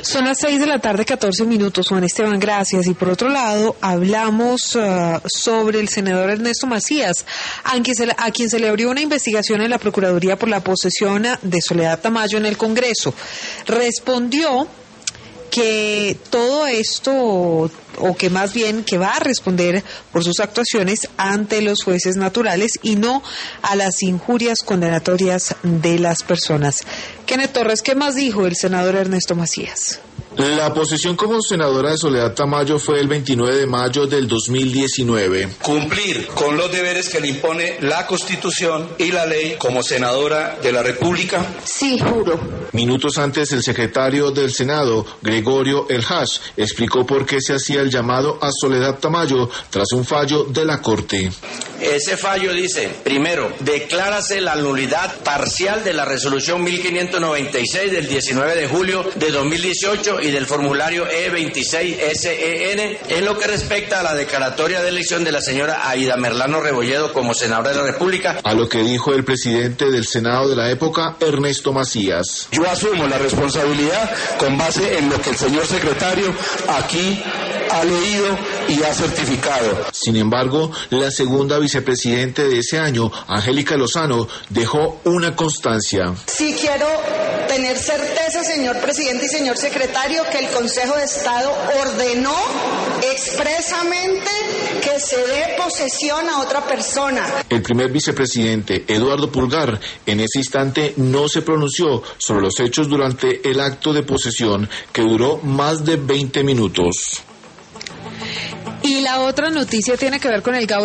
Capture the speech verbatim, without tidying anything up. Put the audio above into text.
Son las seis de la tarde, catorce minutos, Juan Esteban, gracias. Y por otro lado, hablamos uh, sobre el senador Ernesto Macías, a quien, se, a quien se le abrió una investigación en la Procuraduría por la posesión de Soledad Tamayo en el Congreso. Respondió que todo esto, o que más bien que va a responder por sus actuaciones ante los jueces naturales y no a las injurias condenatorias de las personas. Kenneth Torres, ¿qué más dijo el senador Ernesto Macías? La posesión como senadora de Soledad Tamayo fue el veintinueve de mayo del dos mil diecinueve. Cumplir con los deberes que le impone la Constitución y la ley como senadora de la República. Sí, juro. Minutos antes, el secretario del Senado, Gregorio El Hash, explicó por qué se hacía el llamado a Soledad Tamayo tras un fallo de la Corte. Ese fallo dice, primero, declárase la nulidad parcial de la resolución mil quinientos noventa y seis del diecinueve de julio de dos mil dieciocho y del formulario E veintiséis S E N en lo que respecta a la declaratoria de elección de la señora Aida Merlano Rebolledo como senadora de la República. A lo que dijo el presidente del Senado de la época, Ernesto Macías. Yo asumo la responsabilidad con base en lo que el señor secretario aquí ha leído y ha certificado. Sin embargo, la segunda vicepresidente de ese año, Angélica Lozano, dejó una constancia. Sí quiero tener certeza, señor presidente y señor secretario, que el Consejo de Estado ordenó expresamente que se dé posesión a otra persona. El primer vicepresidente, Eduardo Pulgar, en ese instante no se pronunció sobre los hechos durante el acto de posesión, que duró más de veinte minutos. Y la otra noticia tiene que ver con el Gabo